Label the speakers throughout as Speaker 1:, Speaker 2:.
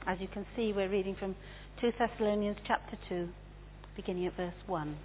Speaker 1: As you can see, we're reading from 2 Thessalonians chapter 2, beginning at verse 1.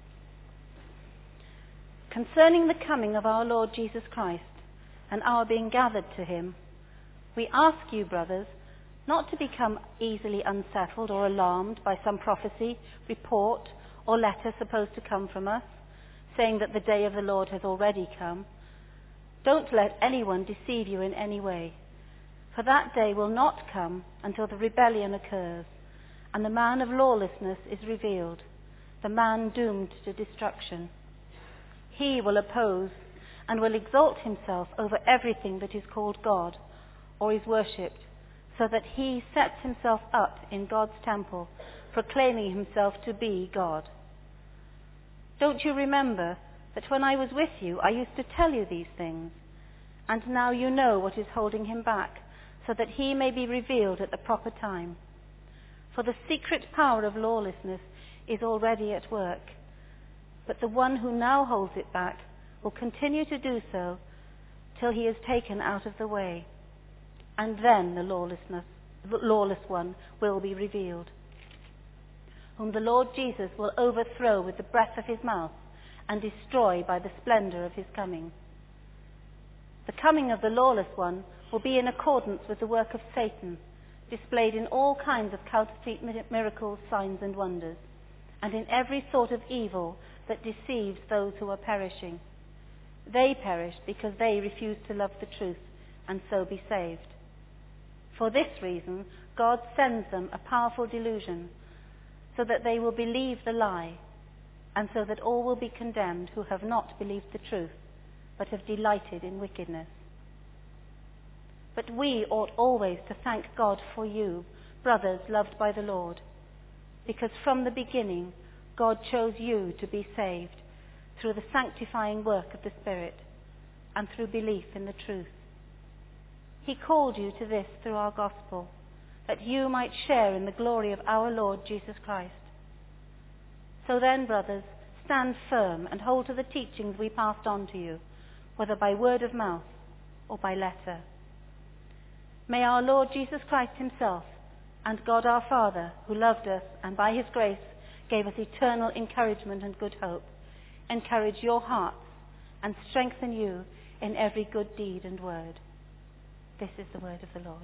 Speaker 1: Concerning the coming of our Lord Jesus Christ and our being gathered to him, we ask you, brothers, not to become easily unsettled or alarmed by some prophecy, report, or letter supposed to come from us, saying that the day of the Lord has already come. Don't let anyone deceive you in any way, for that day will not come until the rebellion occurs, and the man of lawlessness is revealed, the man doomed to destruction. He will oppose and will exalt himself over everything that is called God or is worshipped, so that he sets himself up in God's temple, proclaiming himself to be God. Don't you remember that when I was with you, I used to tell you these things? And now you know what is holding him back, so that he may be revealed at the proper time. For the secret power of lawlessness is already at work, but the one who now holds it back will continue to do so till he is taken out of the way. And then the lawless one will be revealed, whom the Lord Jesus will overthrow with the breath of his mouth and destroy by the splendor of his coming. The coming of the lawless one will be in accordance with the work of Satan, displayed in all kinds of counterfeit miracles, signs and wonders, and in every sort of evil that deceives those who are perishing. They perish because they refuse to love the truth and so be saved. For this reason, God sends them a powerful delusion, so that they will believe the lie, and so that all will be condemned who have not believed the truth, but have delighted in wickedness. But we ought always to thank God for you, brothers loved by the Lord, because from the beginning God chose you to be saved through the sanctifying work of the Spirit and through belief in the truth. He called you to this through our gospel, that you might share in the glory of our Lord Jesus Christ. So then, brothers, stand firm and hold to the teachings we passed on to you, whether by word of mouth or by letter. May our Lord Jesus Christ himself and God our Father, who loved us and by his grace gave us eternal encouragement and good hope, encourage your hearts and strengthen you in every good deed and word. This is the word of the Lord.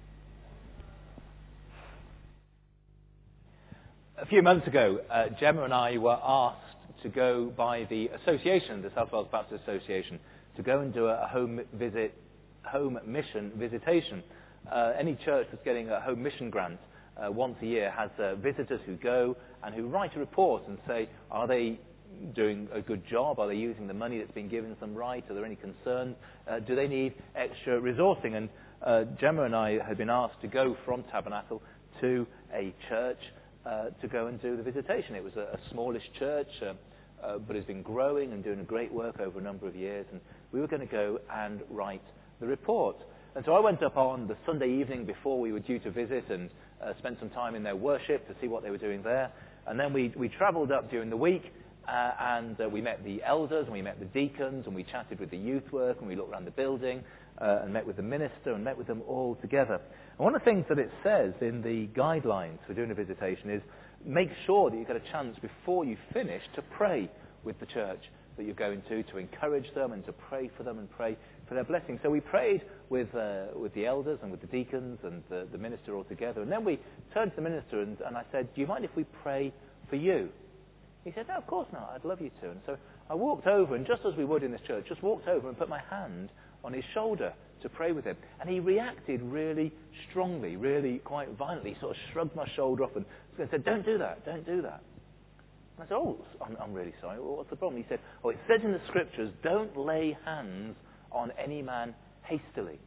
Speaker 2: A few months ago, Gemma and I were asked to go by the association, the South Wales Baptist Association, to go and do a home mission visitation. Any church that's getting a home mission grant once a year has visitors who go and who write a report and say, are they doing a good job? Are they using the money that's been given to them right? Are there any concerns? Do they need extra resourcing? And Gemma and I had been asked to go from Tabernacle to a church to go and do the visitation. It was a smallish church, but has been growing and doing a great work over a number of years. And we were going to go and write the report. And so I went up on the Sunday evening before we were due to visit and spent some time in their worship to see what they were doing there. And then we travelled up during the week. And we met the elders and we met the deacons and we chatted with the youth work and we looked around the building and met with the minister and met with them all together. And one of the things that it says in the guidelines for doing a visitation is make sure that you get a chance before you finish to pray with the church that you're going to encourage them and to pray for them and pray for their blessing. So we prayed with the elders and with the deacons and the minister all together. And then we turned to the minister and I said, do you mind if we pray for you? He said, no, of course not. I'd love you to. And so I walked over, and just as we would in this church, just walked over and put my hand on his shoulder to pray with him. And he reacted really strongly, really quite violently. He sort of shrugged my shoulder off and said, don't do that, don't do that. And I said, oh, I'm really sorry. Well, what's the problem? He said, oh, it says in the scriptures, don't lay hands on any man hastily.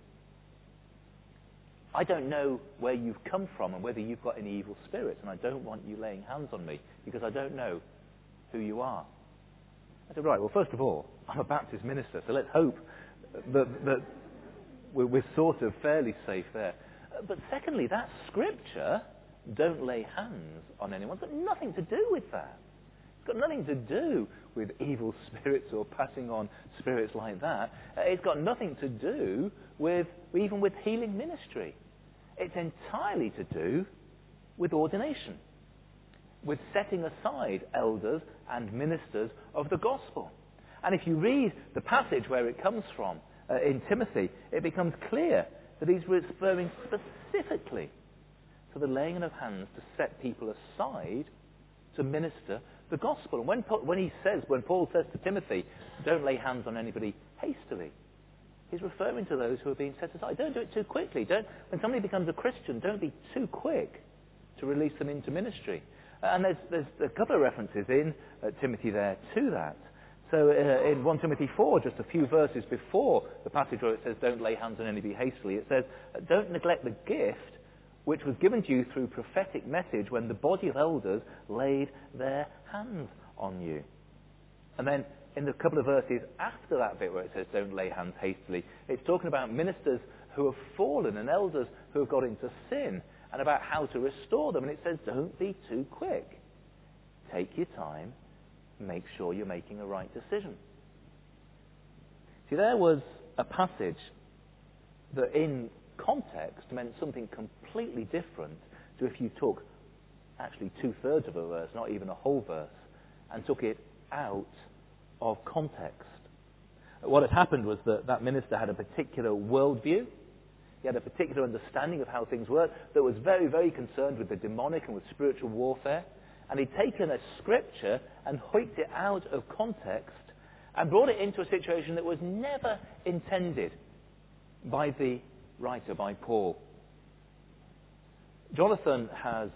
Speaker 2: I don't know where you've come from and whether you've got any evil spirits, and I don't want you laying hands on me because I don't know who you are. I said, right, well, first of all, I'm a Baptist minister, so let's hope that we're sort of fairly safe there. But secondly, that scripture, don't lay hands on anyone, it's got nothing to do with that. It's got nothing to do with evil spirits or passing on spirits like that. It's got nothing to do with even with healing ministry. It's entirely to do with ordination, with setting aside elders and ministers of the gospel. And if you read the passage where it comes from in Timothy, it becomes clear that he's referring specifically to the laying of hands to set people aside to minister the gospel. And when Paul says to Timothy, don't lay hands on anybody hastily, he's referring to those who are being set aside. Don't do it too quickly. When somebody becomes a Christian, don't be too quick to release them into ministry. And there's a couple of references in Timothy there to that. So in 1 Timothy 4, just a few verses before the passage where it says, don't lay hands on anybody hastily, it says, don't neglect the gift which was given to you through prophetic message when the body of elders laid their hands on you. And then in the couple of verses after that bit where it says, don't lay hands hastily, it's talking about ministers who have fallen and elders who have got into sin and about how to restore them. And it says, don't be too quick. Take your time. Make sure you're making a right decision. See, there was a passage that in context meant something completely different to if you took actually 2/3 of a verse, not even a whole verse, and took it out of context. What had happened was that minister had a particular worldview. He had a particular understanding of how things work that was very, very concerned with the demonic and with spiritual warfare. And he'd taken a scripture and hoiked it out of context and brought it into a situation that was never intended by the writer, by Paul. Jonathan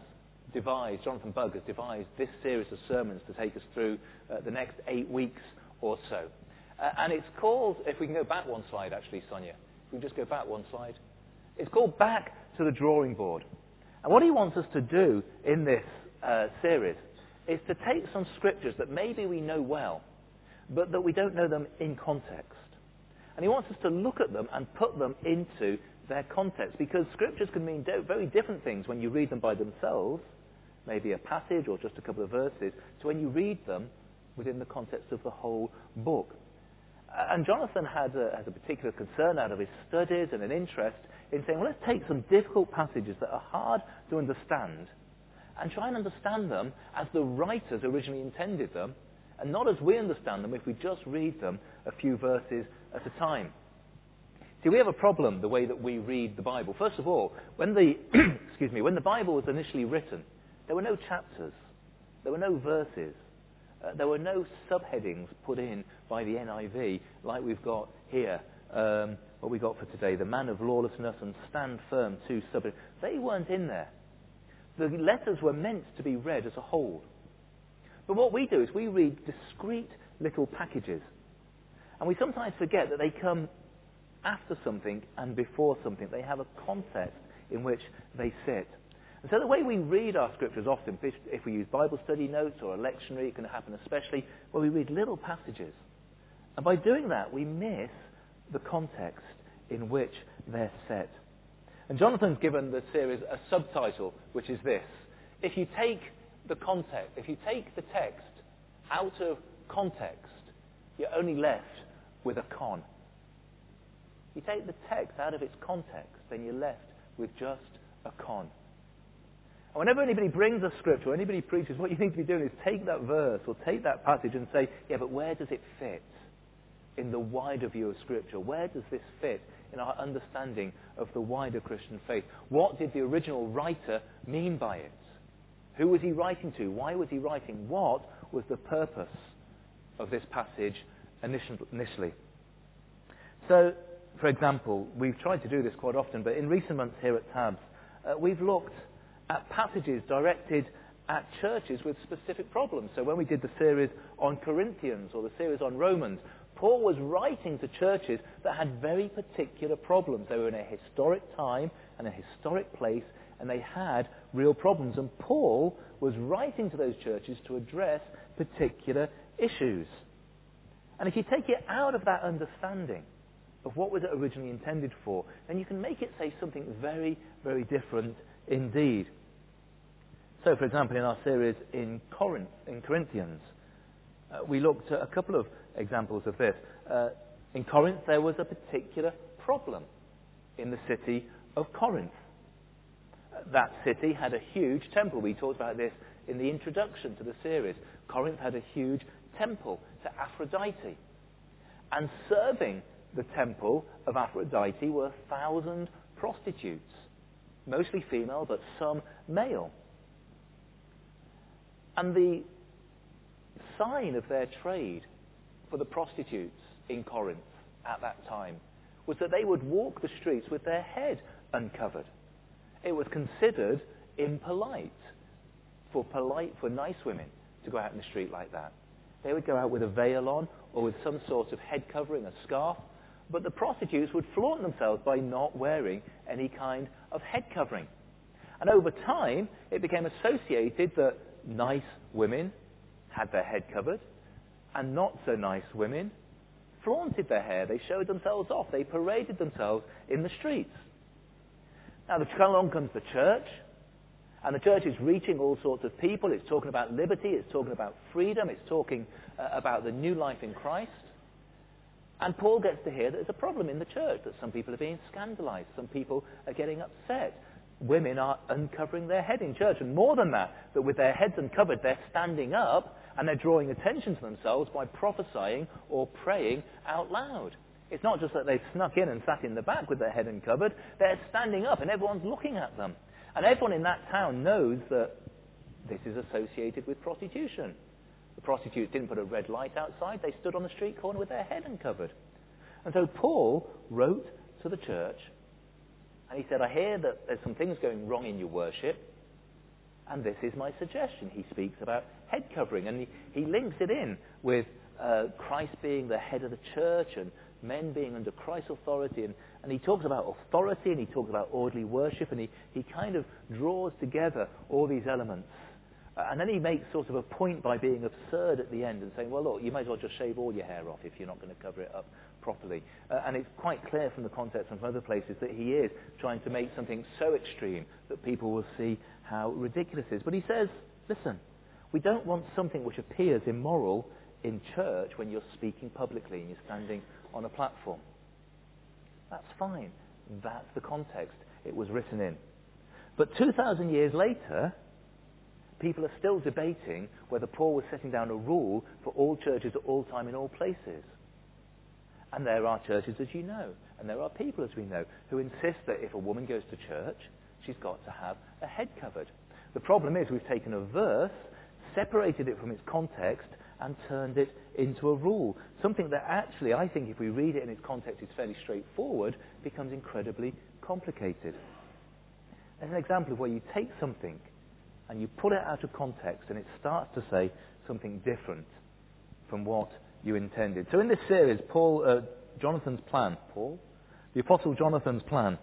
Speaker 2: Bugg has devised this series of sermons to take us through the next 8 weeks or so. And it's called, if we can go back one slide actually, Sonia, if we can just go back one slide. It's called Back to the Drawing Board. And what he wants us to do in this series is to take some scriptures that maybe we know well, but that we don't know them in context. And he wants us to look at them and put them into their context, because scriptures can mean very different things when you read them by themselves, maybe a passage or just a couple of verses, to when you read them within the context of the whole book. And Jonathan has a particular concern out of his studies and an interest in saying, well, let's take some difficult passages that are hard to understand and try and understand them as the writers originally intended them, and not as we understand them if we just read them a few verses at a time. See, we have a problem the way that we read the Bible. First of all, when the when the Bible was initially written, there were no chapters, there were no verses, there were no subheadings put in by the NIV like we've got here. What we got for today, the man of lawlessness and stand firm, 2 subheadings. They weren't in there. The letters were meant to be read as a whole. But what we do is we read discrete little packages. And we sometimes forget that they come after something and before something. They have a context in which they sit. And so the way we read our scriptures often, if we use Bible study notes or a lectionary, it can happen especially where we read little passages. And by doing that, we miss the context in which they're set. And Jonathan's given the series a subtitle, which is this: if you take the text out of context, you're only left with a con. You take the text out of its context, then you're left with just a con. And whenever anybody brings a scripture, or anybody preaches, what you need to be doing is take that verse or take that passage and say, yeah, but where does it fit in the wider view of Scripture? Where does this fit in our understanding of the wider Christian faith? What did the original writer mean by it? Who was he writing to? Why was he writing? What was the purpose of this passage initially? So, for example, we've tried to do this quite often, but in recent months here at Tabs, we've looked at passages directed at churches with specific problems. So when we did the series on Corinthians or the series on Romans, Paul was writing to churches that had very particular problems. They were in a historic time and a historic place, and they had real problems. And Paul was writing to those churches to address particular issues. And if you take it out of that understanding of what was it originally intended for, then you can make it say something very, very different indeed. So, for example, in our series in Corinthians, we looked at a couple of examples of this. In Corinth, there was a particular problem in the city of Corinth. that city had a huge temple. We talked about this in the introduction to the series. Corinth had a huge temple to Aphrodite. And serving the temple of Aphrodite were 1,000 prostitutes, mostly female, but some male. And the sign of their trade for the prostitutes in Corinth at that time was that they would walk the streets with their head uncovered. It was considered impolite for nice women to go out in the street like that. They would go out with a veil on or with some sort of head covering, a scarf, but the prostitutes would flaunt themselves by not wearing any kind of head covering. And over time, it became associated that nice women had their head covered, and not so nice women flaunted their hair. They showed themselves off. They paraded themselves in the streets. Now, along comes the church, and the church is reaching all sorts of people. It's talking about liberty. It's talking about freedom. It's talking about the new life in Christ. And Paul gets to hear that there's a problem in the church, that some people are being scandalized. Some people are getting upset. Women are uncovering their head in church. And more than that with their heads uncovered, they're standing up and they're drawing attention to themselves by prophesying or praying out loud. It's not just that they've snuck in and sat in the back with their head uncovered. They're standing up and everyone's looking at them. And everyone in that town knows that this is associated with prostitution. The prostitutes didn't put a red light outside. They stood on the street corner with their head uncovered. And so Paul wrote to the church, and he said, I hear that there's some things going wrong in your worship, and this is my suggestion. He speaks about head covering, and he links it in with Christ being the head of the church and men being under Christ's authority. And he talks about authority, and he talks about orderly worship, and he kind of draws together all these elements. And then he makes sort of a point by being absurd at the end and saying, well, look, you might as well just shave all your hair off if you're not going to cover it up properly. And it's quite clear from the context and from other places that he is trying to make something so extreme that people will see how ridiculous it is. But he says, listen, we don't want something which appears immoral in church when you're speaking publicly and you're standing on a platform. That's fine. That's the context it was written in. But 2,000 years later, people are still debating whether Paul was setting down a rule for all churches at all time in all places. And there are churches, as you know, and there are people, as we know, who insist that if a woman goes to church, she's got to have a head covered. The problem is we've taken a verse, separated it from its context, and turned it into a rule. Something that actually, I think, if we read it in its context, is fairly straightforward, becomes incredibly complicated. There's an example of where you take something and you pull it out of context and it starts to say something different from what you intended. So in this series, the Apostle Jonathan's plan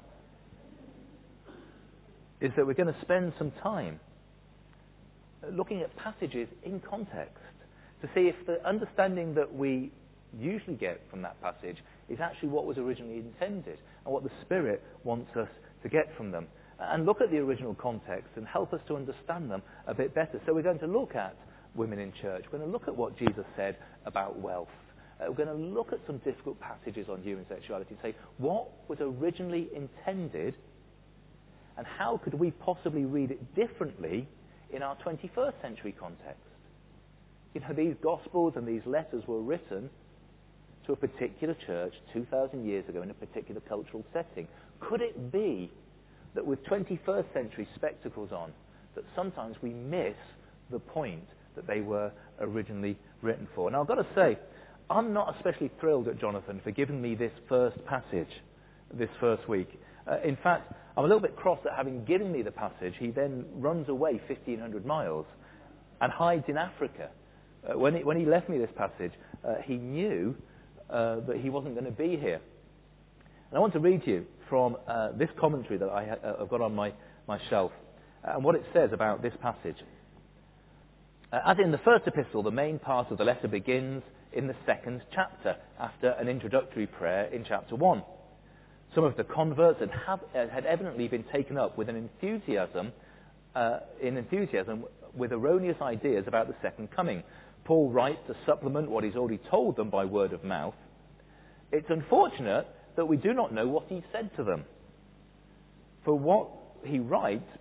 Speaker 2: is that we're going to spend some time looking at passages in context to see if the understanding that we usually get from that passage is actually what was originally intended and what the Spirit wants us to get from them. And look at the original context and help us to understand them a bit better. So we're going to look at women in church. We're going to look at what Jesus said about wealth. We're going to look at some difficult passages on human sexuality and say, what was originally intended and how could we possibly read it differently in our 21st century context? You know, these Gospels and these letters were written to a particular church 2,000 years ago in a particular cultural setting. Could it be that with 21st century spectacles on, that sometimes we miss the point that they were originally written for? Now, I've got to say, I'm not especially thrilled at Jonathan for giving me this first passage this first week. In fact, I'm a little bit cross at having given me the passage. He then runs away 1,500 miles and hides in Africa. When he left me this passage, he knew that he wasn't going to be here. And I want to read to you from this commentary that I've got on my shelf, and what it says about this passage. As in the first epistle, the main part of the letter begins in the second chapter, after an introductory prayer in chapter 1. Some of the converts had evidently been taken up with enthusiasm with erroneous ideas about the second coming. Paul writes to supplement what he's already told them by word of mouth. It's unfortunate that we do not know what he said to them. For what he writes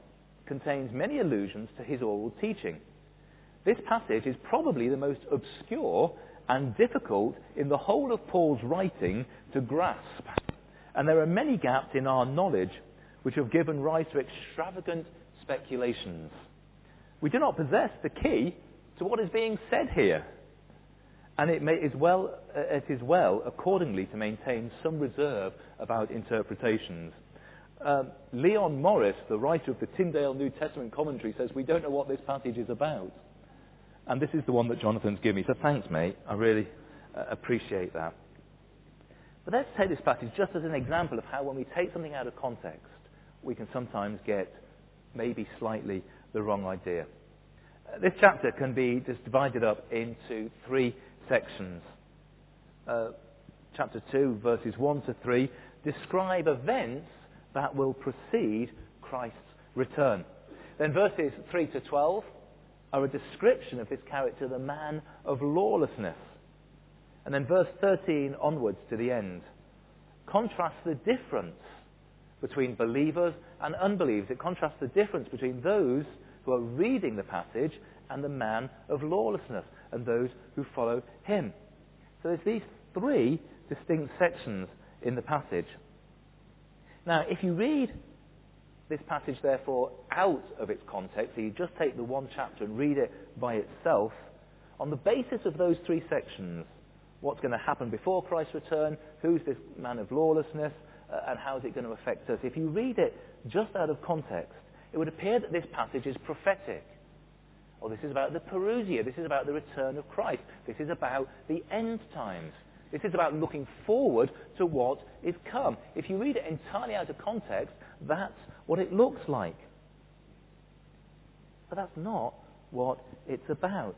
Speaker 2: contains many allusions to his oral teaching. This passage is probably the most obscure and difficult in the whole of Paul's writing to grasp. And there are many gaps in our knowledge which have given rise to extravagant speculations. We do not possess the key to what is being said here. And it is well accordingly to maintain some reserve about interpretations. Leon Morris, the writer of the Tyndale New Testament commentary, says we don't know what this passage is about. And this is the one that Jonathan's given me. So thanks, mate. I really appreciate that. But let's take this passage just as an example of how when we take something out of context, we can sometimes get maybe slightly the wrong idea. This chapter can be just divided up into 3 sections. Chapter 2, verses 1 to 3, describe events that will precede Christ's return. Then verses 3 to 12 are a description of this character, the man of lawlessness. And then verse 13 onwards to the end contrasts the difference between believers and unbelievers. It contrasts the difference between those who are reading the passage and the man of lawlessness and those who follow him. So there's these 3 distinct sections in the passage. Now, if you read this passage, therefore, out of its context, so you just take the one chapter and read it by itself, on the basis of those 3 sections, what's going to happen before Christ's return, who's this man of lawlessness, and how is it going to affect us? If you read it just out of context, it would appear that this passage is prophetic. Or this is about the parousia, this is about the return of Christ, this is about the end times. This is about looking forward to what is come. If you read it entirely out of context, that's what it looks like. But that's not what it's about.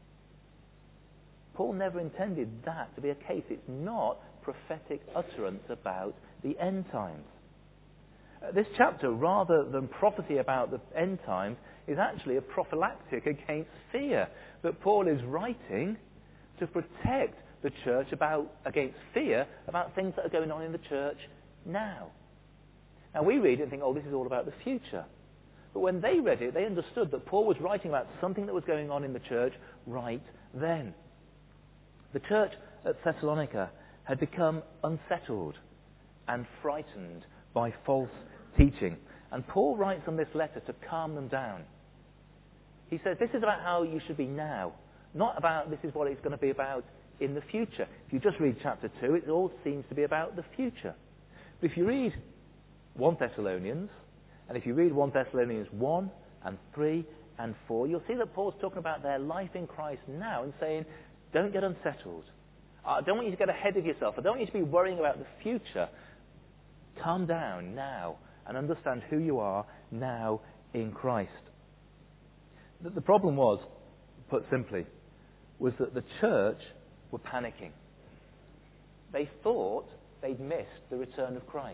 Speaker 2: Paul never intended that to be a case. It's not prophetic utterance about the end times. This chapter, rather than prophecy about the end times, is actually a prophylactic against fear that Paul is writing to protect the church against fear about things that are going on in the church now. Now we read it and think, oh, this is all about the future. But when they read it, they understood that Paul was writing about something that was going on in the church right then. The church at Thessalonica had become unsettled and frightened by false teaching. And Paul writes on this letter to calm them down. He says, this is about how you should be now, not about this is what it's going to be about in the future. If you just read chapter 2, it all seems to be about the future. But if you read 1 Thessalonians, and if you read 1 Thessalonians 1 and 3 and 4, you'll see that Paul's talking about their life in Christ now and saying, don't get unsettled. I don't want you to get ahead of yourself. I don't want you to be worrying about the future. Calm down now and understand who you are now in Christ. The problem was, put simply, was that the church were panicking. They thought they'd missed the return of Christ.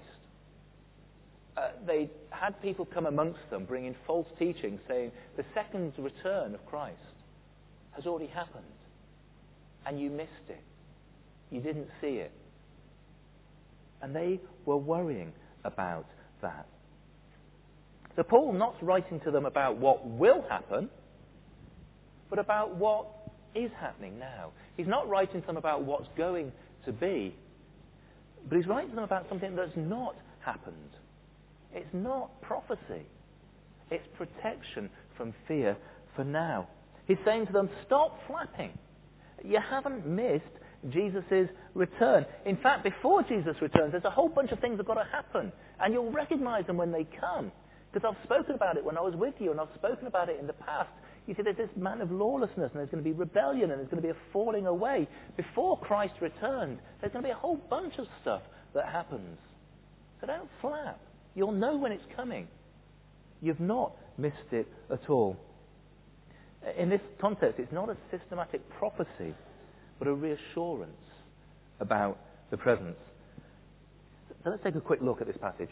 Speaker 2: They had people come amongst them bringing false teaching saying the second return of Christ has already happened and you missed it. You didn't see it. And they were worrying about that. So Paul not writing to them about what will happen, but about what is happening now. He's not writing to them about what's going to be, but he's writing to them about something that's not happened. It's not prophecy. It's protection from fear for now. He's saying to them, stop flapping. You haven't missed Jesus' return. In fact, before Jesus returns, there's a whole bunch of things that have got to happen, and you'll recognize them when they come. Because I've spoken about it when I was with you, and I've spoken about it in the past. You see, there's this man of lawlessness, and there's going to be rebellion, and there's going to be a falling away. Before Christ returns, there's going to be a whole bunch of stuff that happens. So don't flap. You'll know when it's coming. You've not missed it at all. In this context, it's not a systematic prophecy, but a reassurance about the presence. So let's take a quick look at this passage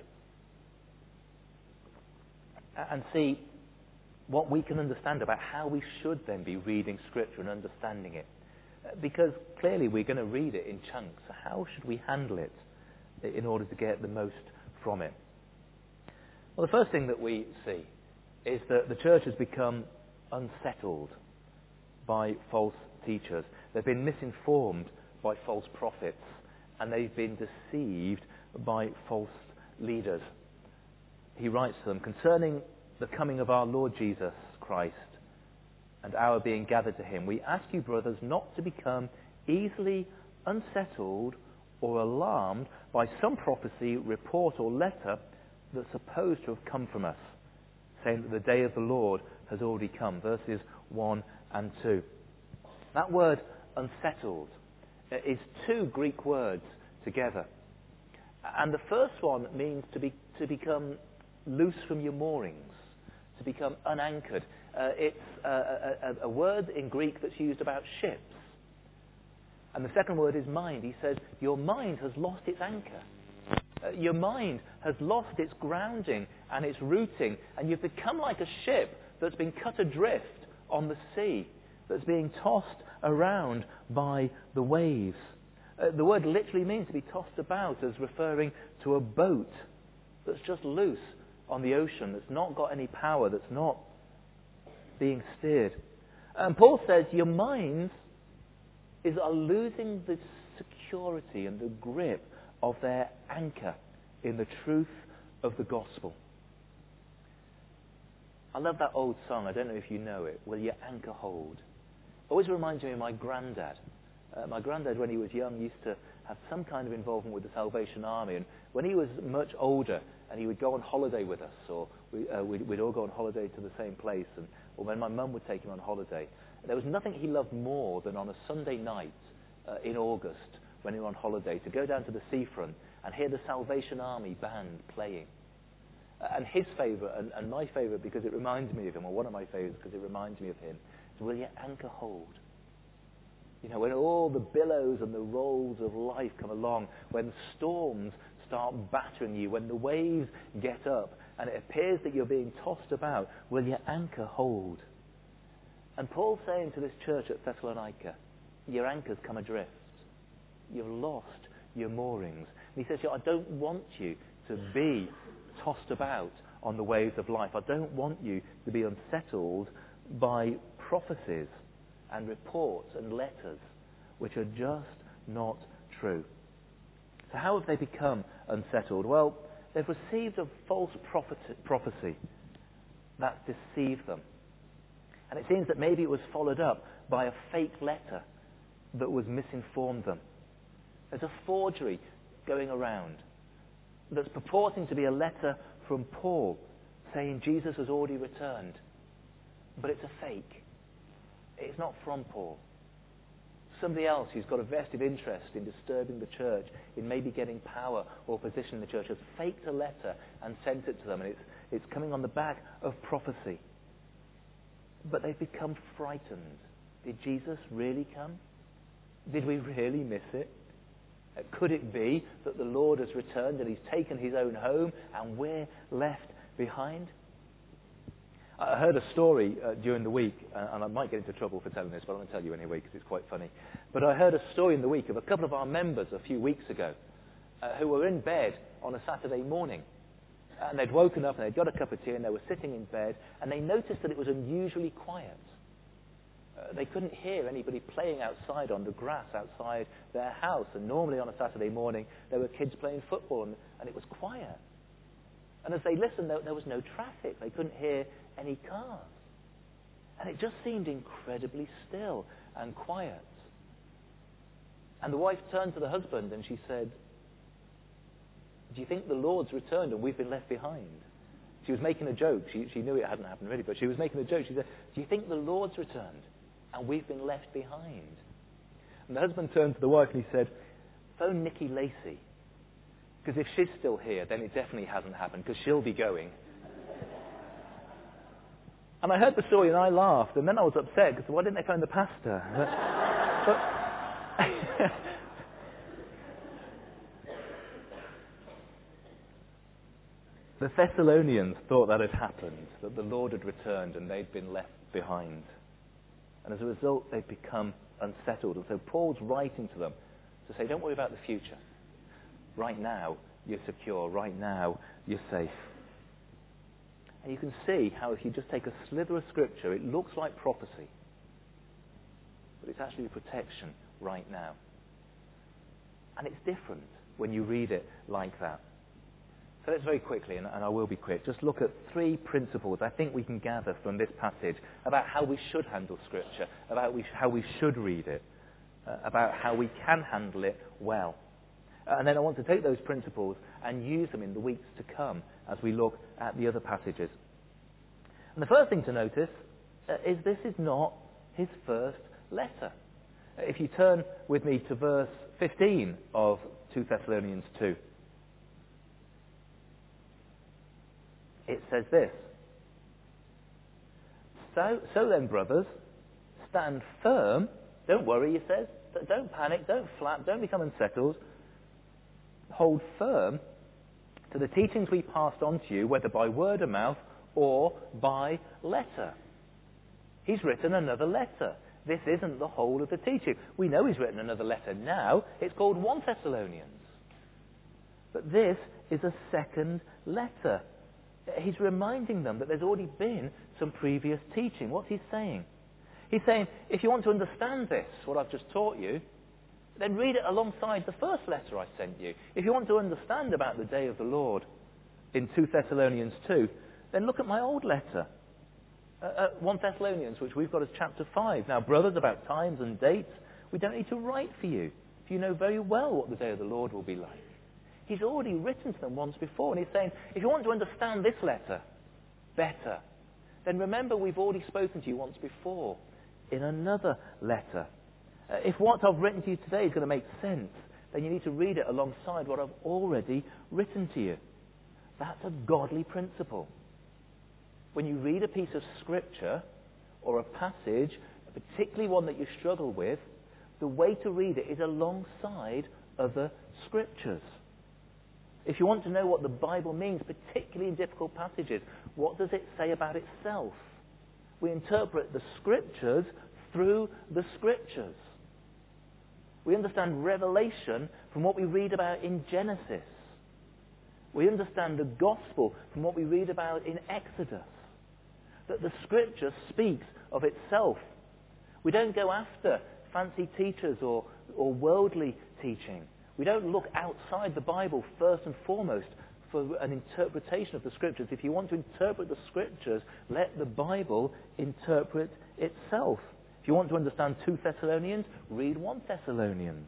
Speaker 2: and see what we can understand about how we should then be reading Scripture and understanding it. Because clearly we're going to read it in chunks. So how should we handle it in order to get the most from it? Well, the first thing that we see is that the church has become unsettled by false teachers. They've been misinformed by false prophets, and they've been deceived by false leaders. He writes to them, concerning the coming of our Lord Jesus Christ and our being gathered to him, we ask you, brothers, not to become easily unsettled or alarmed by some prophecy, report, or letter that's supposed to have come from us, saying that the day of the Lord has already come. Verses 1 and 2. That word unsettled is two Greek words together. And the first one means to become loose from your moorings, to become unanchored. It's a word in Greek that's used about ships. And the second word is mind. He says, your mind has lost its anchor. Your mind has lost its grounding and its rooting, and you've become like a ship that's been cut adrift on the sea, that's being tossed around by the waves. The word literally means to be tossed about, as referring to a boat that's just loose on the ocean, that's not got any power, that's not being steered. And Paul says your minds are losing the security and the grip of their anchor in the truth of the gospel. I love that old song, I don't know if you know it, Will Your Anchor Hold? Always reminds me of my granddad. My granddad, when he was young, used to have some kind of involvement with the Salvation Army. And when he was much older, and he would go on holiday with us, or we'd all go on holiday to the same place, or when my mum would take him on holiday, there was nothing he loved more than on a Sunday night in August, when he was on holiday, to go down to the seafront and hear the Salvation Army band playing. And his favourite, and my favourite because it reminds me of him, or one of my favourites because it reminds me of him, is Will Your Anchor Hold? You know, when all the billows and the rolls of life come along, when storms start battering you, when the waves get up, and it appears that you're being tossed about, will your anchor hold? And Paul's saying to this church at Thessalonica, your anchor's come adrift. You've lost your moorings. And he says, I don't want you to be tossed about on the waves of life. I don't want you to be unsettled by prophecies and reports and letters which are just not true. So how have they become unsettled? Well, they've received a false prophecy that deceived them. And it seems that maybe it was followed up by a fake letter that was misinformed them. There's a forgery going around that's purporting to be a letter from Paul saying Jesus has already returned. But it's a fake. It's not from Paul. Somebody else who's got a vested interest in disturbing the church, in maybe getting power or position in the church, has faked a letter and sent it to them, and it's coming on the back of prophecy. But they've become frightened. Did Jesus really come? Did we really miss it? Could it be that the Lord has returned and he's taken his own home and we're left behind? I heard a story during the week, and I might get into trouble for telling this, but I'm going to tell you anyway because it's quite funny. But I heard a story in the week of a couple of our members a few weeks ago who were in bed on a Saturday morning. And they'd woken up and they'd got a cup of tea and they were sitting in bed and they noticed that it was unusually quiet. They couldn't hear anybody playing outside on the grass outside their house. And normally on a Saturday morning there were kids playing football and it was quiet. And as they listened, there was no traffic. They couldn't hear any cars. And it just seemed incredibly still and quiet. And the wife turned to the husband and she said, do you think the Lord's returned and we've been left behind? She was making a joke. She knew it hadn't happened really, but she was making a joke. She said, do you think the Lord's returned and we've been left behind? And the husband turned to the wife and he said, phone Nikki Lacey. Because if she's still here, then it definitely hasn't happened, because she'll be going. And I heard the story and I laughed, and then I was upset, because why didn't they phone the pastor? The Thessalonians thought that had happened, that the Lord had returned and they'd been left behind. And as a result, they'd become unsettled. And so Paul's writing to them to say, don't worry about the future. Right now, you're secure. Right now, you're safe. And you can see how if you just take a slither of Scripture, it looks like prophecy. But it's actually protection right now. And it's different when you read it like that. So let's very quickly, and I will be quick, just look at 3 principles I think we can gather from this passage about how we should handle Scripture, about how we should read it, about how we can handle it well. And then I want to take those principles and use them in the weeks to come as we look at the other passages. And the first thing to notice is this is not his first letter. If you turn with me to verse 15 of 2 Thessalonians 2, it says this: So then, brothers, stand firm. Don't worry, he says. Don't panic, don't flap, don't become unsettled. Hold firm to the teachings we passed on to you, whether by word of mouth or by letter. He's written another letter. This isn't the whole of the teaching. We know he's written another letter now. It's called 1 Thessalonians. But this is a second letter. He's reminding them that there's already been some previous teaching. What's he saying? He's saying, if you want to understand this, what I've just taught you, then read it alongside the first letter I sent you. If you want to understand about the day of the Lord in 2 Thessalonians 2, then look at my old letter, 1 Thessalonians, which we've got as chapter 5. Now, brothers, about times and dates, we don't need to write for you, if you know very well what the day of the Lord will be like. He's already written to them once before, and he's saying, if you want to understand this letter better, then remember we've already spoken to you once before in another letter. If what I've written to you today is going to make sense, then you need to read it alongside what I've already written to you. That's a godly principle. When you read a piece of Scripture or a passage, particularly one that you struggle with, the way to read it is alongside other Scriptures. If you want to know what the Bible means, particularly in difficult passages, what does it say about itself? We interpret the Scriptures through the Scriptures. We understand Revelation from what we read about in Genesis. We understand the Gospel from what we read about in Exodus. That the Scripture speaks of itself. We don't go after fancy teachers or worldly teaching. We don't look outside the Bible first and foremost for an interpretation of the Scriptures. If you want to interpret the Scriptures, let the Bible interpret itself. If you want to understand 2 Thessalonians, read 1 Thessalonians.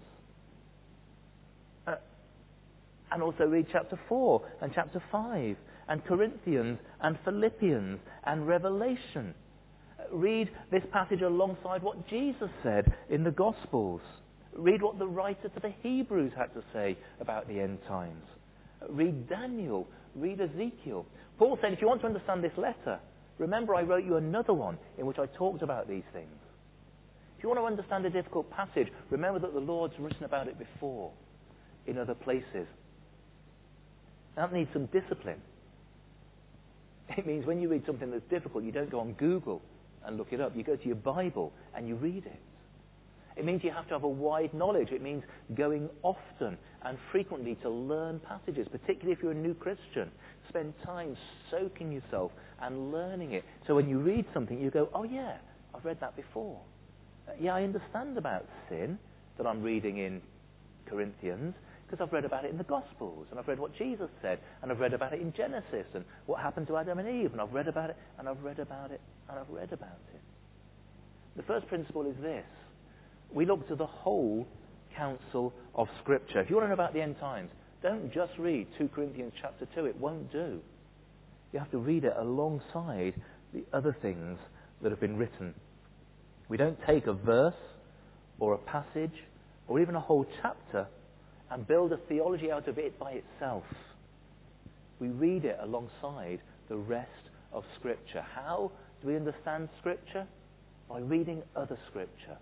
Speaker 2: And also read chapter 4 and chapter 5 and Corinthians and Philippians and Revelation. Read this passage alongside what Jesus said in the Gospels. Read what the writer to the Hebrews had to say about the end times. Read Daniel. Read Ezekiel. Paul said, if you want to understand this letter, remember I wrote you another one in which I talked about these things. If you want to understand a difficult passage, remember that the Lord's written about it before in other places. That needs some discipline. It means when you read something that's difficult, you don't go on Google and look it up. You go to your Bible and you read it. It means you have to have a wide knowledge. It means going often and frequently to learn passages, particularly if you're a new Christian. Spend time soaking yourself and learning it. So when you read something, you go, oh yeah, I've read that before. Yeah, I understand about sin that I'm reading in Corinthians because I've read about it in the Gospels, and I've read what Jesus said, and I've read about it in Genesis, and what happened to Adam and Eve, and I've read about it, and I've read about it, and I've read about it. The first principle is this. We look to the whole counsel of Scripture. If you want to know about the end times, don't just read 2 Corinthians chapter 2. It won't do. You have to read it alongside the other things that have been written. We don't take a verse or a passage or even a whole chapter and build a theology out of it by itself. We read it alongside the rest of Scripture. How do we understand Scripture? By reading other Scripture.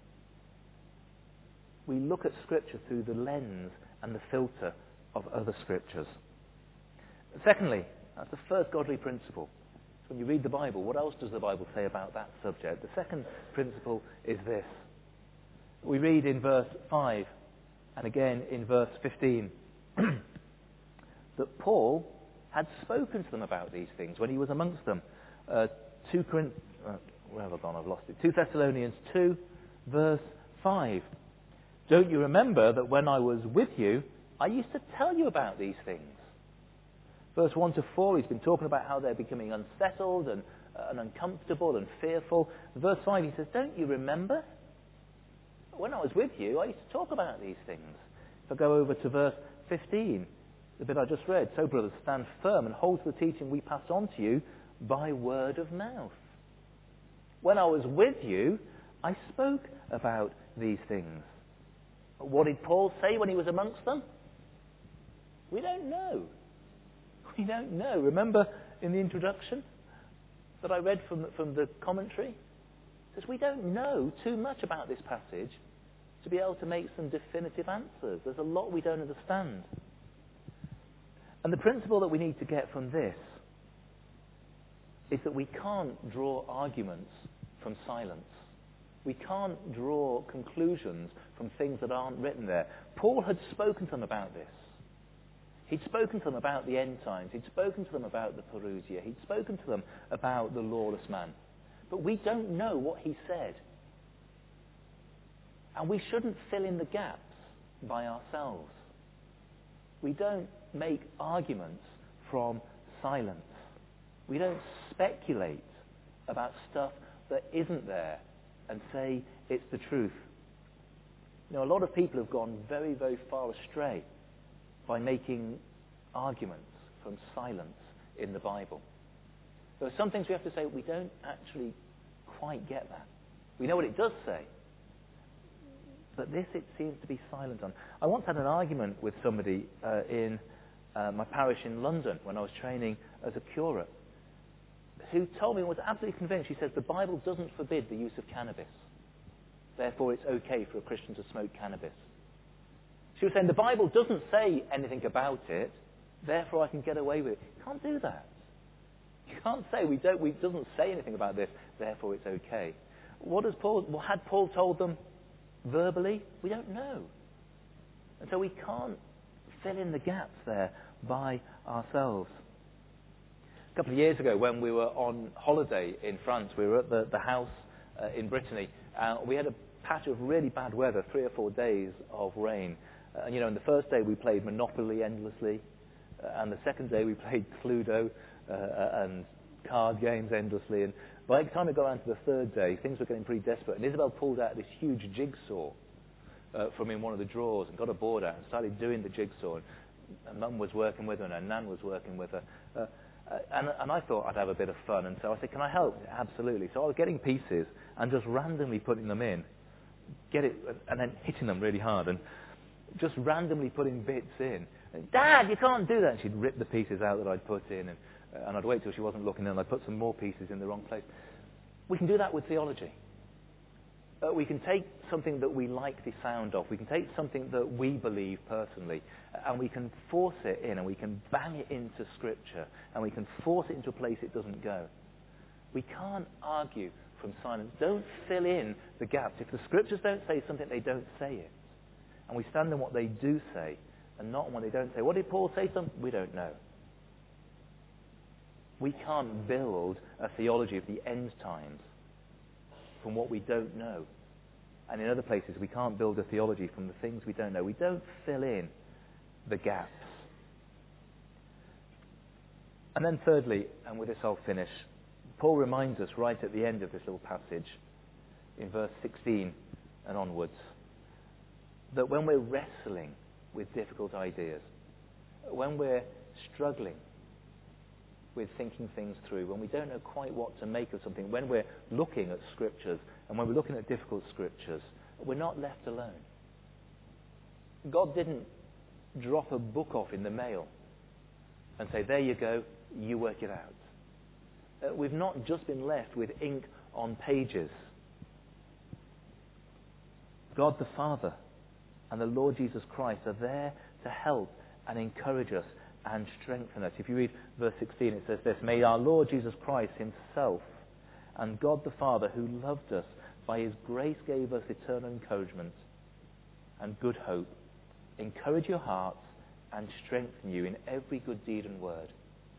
Speaker 2: We look at Scripture through the lens and the filter of other Scriptures. Secondly, that's the first godly principle. So when you read the Bible, what else does the Bible say about that subject? The second principle is this. We read in verse 5 and again in verse 15 that Paul had spoken to them about these things when he was amongst them. 2 Thessalonians 2, verse 5. Don't you remember that when I was with you, I used to tell you about these things? Verse 1 to 4, he's been talking about how they're becoming unsettled and uncomfortable and fearful. Verse 5, he says, don't you remember? When I was with you, I used to talk about these things. If I go over to verse 15, the bit I just read, so brothers, stand firm and hold to the teaching we passed on to you by word of mouth. When I was with you, I spoke about these things. What did Paul say when he was amongst them? We don't know. We don't know. Remember in the introduction that I read from the commentary? It says we don't know too much about this passage to be able to make some definitive answers. There's a lot we don't understand. And the principle that we need to get from this is that we can't draw arguments from silence. We can't draw conclusions from things that aren't written there. Paul had spoken to them about this. He'd spoken to them about the end times. He'd spoken to them about the Parousia. He'd spoken to them about the lawless man. But we don't know what he said. And we shouldn't fill in the gaps by ourselves. We don't make arguments from silence. We don't speculate about stuff that isn't there and say it's the truth. You know, a lot of people have gone very, very far astray by making arguments from silence in the Bible. There are some things we have to say we don't actually quite get that. We know what it does say, but this it seems to be silent on. I once had an argument with somebody in my parish in London when I was training as a curate, who told me, was absolutely convinced, she says, the Bible doesn't forbid the use of cannabis. Therefore it's okay for a Christian to smoke cannabis. She was saying, the Bible doesn't say anything about it, therefore I can get away with it. You can't do that. You can't say, it doesn't say anything about this, therefore it's okay. What had Paul told them verbally? We don't know. And so we can't fill in the gaps there by ourselves. A couple of years ago, when we were on holiday in France, we were at the house in Brittany. We had a patch of really bad weather, 3 or 4 days of rain. And on the first day we played Monopoly endlessly, and the second day we played Cluedo and card games endlessly. And by the time we got on to the third day, things were getting pretty desperate. And Isabel pulled out this huge jigsaw from in one of the drawers and got a board out and started doing the jigsaw. And Mum was working with her, and her Nan was working with her. And I thought I'd have a bit of fun, and so I said, can I help? Absolutely. So I was getting pieces and just randomly putting them in, and then hitting them really hard, and just randomly putting bits in. And, Dad, you can't do that. And she'd rip the pieces out that I'd put in, and I'd wait till she wasn't looking, and I'd put some more pieces in the wrong place. We can do that with theology. We can take something that we like the sound of. We can take something that we believe personally, and we can force it in, and we can bang it into Scripture, and we can force it into a place it doesn't go. We can't argue from silence. Don't fill in the gaps. If the Scriptures don't say something, they don't say it. And we stand on what they do say, and not on what they don't say. What did Paul say to them? We don't know. We can't build a theology of the end times from what we don't know. And in other places, we can't build a theology from the things we don't know. We don't fill in the gaps. And then thirdly, and with this I'll finish, Paul reminds us right at the end of this little passage, in verse 16 and onwards, that when we're wrestling with difficult ideas, when we're struggling with thinking things through, when we don't know quite what to make of something, when we're looking at Scriptures, and when we're looking at difficult Scriptures, we're not left alone. God didn't drop a book off in the mail and say, there you go, you work it out. We've not just been left with ink on pages. God the Father and the Lord Jesus Christ are there to help and encourage us and strengthen us. If you read verse 16, it says this, may our Lord Jesus Christ himself and God the Father, who loved us by his grace gave us eternal encouragement and good hope, encourage your hearts and strengthen you in every good deed and word.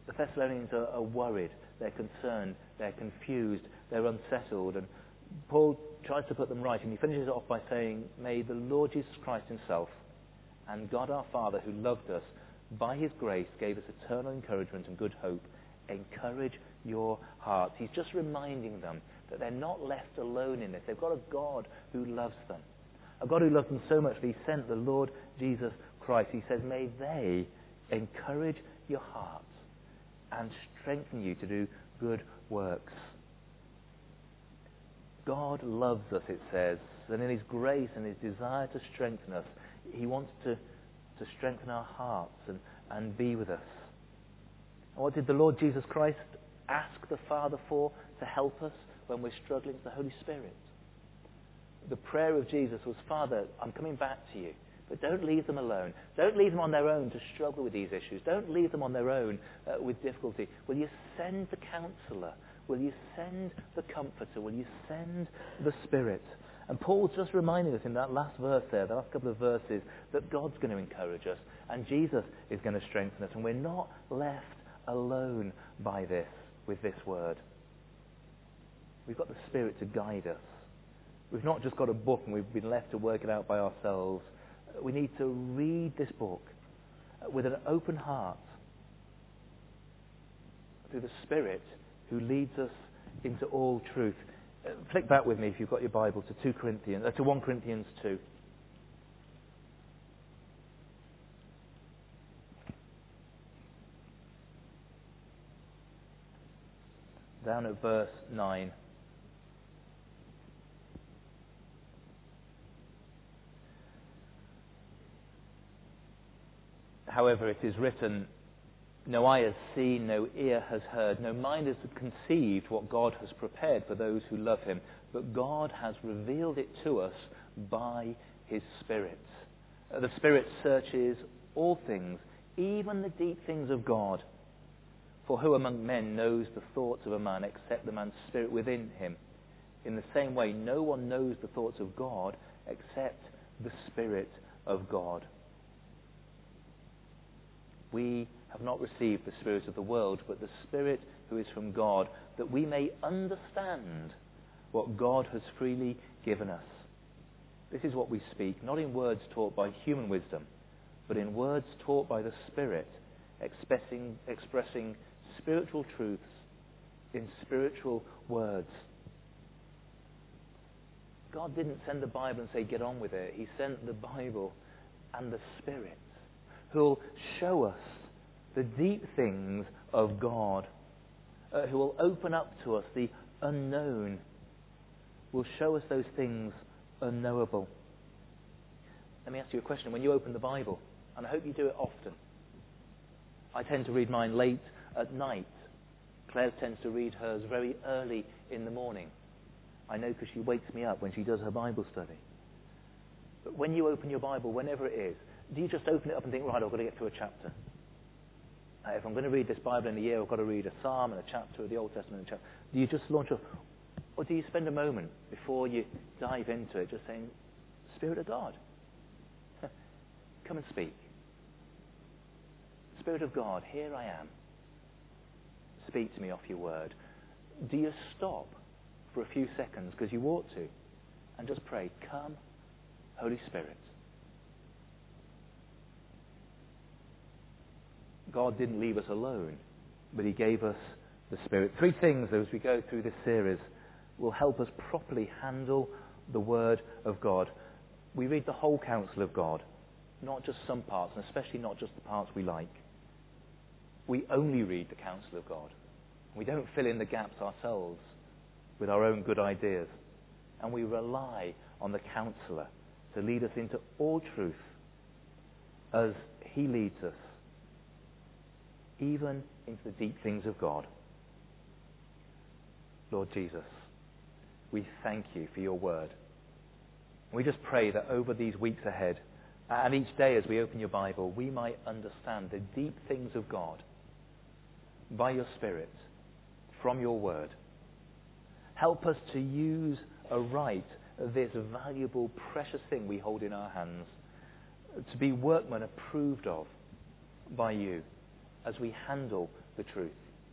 Speaker 2: The Thessalonians are worried, they're concerned, they're confused, they're unsettled. And Paul tries to put them right, and he finishes it off by saying, "May the Lord Jesus Christ himself and God our Father, who loved us, by his grace gave us eternal encouragement and good hope, encourage your hearts." He's just reminding them that they're not left alone in this. They've got a God who loves them. A God who loved them so much that he sent the Lord Jesus Christ. He says, may they encourage your hearts and strengthen you to do good works. God loves us, it says, and in his grace and his desire to strengthen us, he wants to strengthen our hearts and be with us. And what did the Lord Jesus Christ ask the Father for to help us when we're struggling? The Holy Spirit. The prayer of Jesus was, "Father, I'm coming back to you, but don't leave them alone. Don't leave them on their own to struggle with these issues. Don't leave them on their own with difficulty. Will you send the counselor? Will you send the comforter? Will you send the Spirit?" And Paul's just reminding us in that last verse there, the last couple of verses, that God's going to encourage us and Jesus is going to strengthen us. And we're not left alone by this, with this word. We've got the Spirit to guide us. We've not just got a book and we've been left to work it out by ourselves. We need to read this book with an open heart through the Spirit who leads us into all truth. Flick back with me if you've got your Bible to 1 Corinthians 2. Down at verse 9. However, it is written, "No eye has seen, no ear has heard, no mind has conceived what God has prepared for those who love him. But God has revealed it to us by his Spirit." The Spirit searches all things, even the deep things of God. For who among men knows the thoughts of a man except the man's spirit within him? In the same way, no one knows the thoughts of God except the Spirit of God. We have not received the spirit of the world, but the Spirit who is from God, that we may understand what God has freely given us. This is what we speak, not in words taught by human wisdom, but in words taught by the Spirit, expressing spiritual truths in spiritual words. God didn't send the Bible and say, get on with it. He sent the Bible and the Spirit, who will show us the deep things of God, who will open up to us the unknown, will show us those things unknowable. Let me ask you a question. When you open the Bible, and I hope you do it often, I tend to read mine late at night. Claire tends to read hers very early in the morning. I know because she wakes me up when she does her Bible study. But when you open your Bible, whenever it is, do you just open it up and think, right, I've got to get through a chapter? If I'm going to read this Bible in a year, I've got to read a psalm and a chapter of the Old Testament. And a chapter. Do you just launch off? Or do you spend a moment before you dive into it just saying, Spirit of God, come and speak. Spirit of God, here I am. Speak to me off your word. Do you stop for a few seconds, because you ought to, and just pray, come, Holy Spirit. God didn't leave us alone, but he gave us the Spirit. Three things, as we go through this series, will help us properly handle the Word of God. We read the whole counsel of God, not just some parts, and especially not just the parts we like. We only read the counsel of God. We don't fill in the gaps ourselves with our own good ideas. And we rely on the counselor to lead us into all truth as he leads us, even into the deep things of God. Lord Jesus, we thank you for your word. We just pray that over these weeks ahead, and each day as we open your Bible, we might understand the deep things of God by your Spirit, from your word. Help us to use aright this valuable, precious thing we hold in our hands, to be workmen approved of by you as we handle the truth.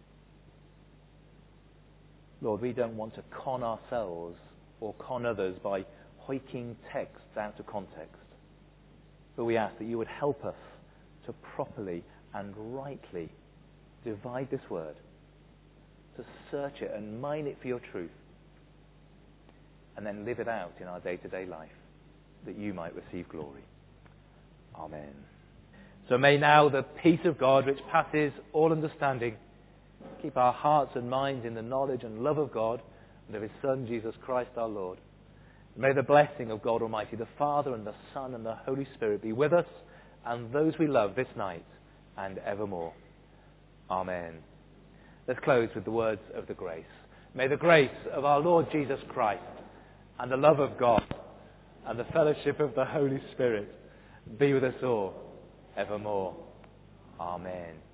Speaker 2: Lord, we don't want to con ourselves or con others by hoiking texts out of context. But we ask that you would help us to properly and rightly divide this word, to search it and mine it for your truth, and then live it out in our day-to-day life, that you might receive glory. Amen. So may now the peace of God, which passes all understanding, keep our hearts and minds in the knowledge and love of God and of his Son, Jesus Christ our Lord. And may the blessing of God Almighty, the Father and the Son and the Holy Spirit be with us and those we love this night and evermore. Amen. Let's close with the words of the grace. May the grace of our Lord Jesus Christ and the love of God and the fellowship of the Holy Spirit be with us all evermore. Amen.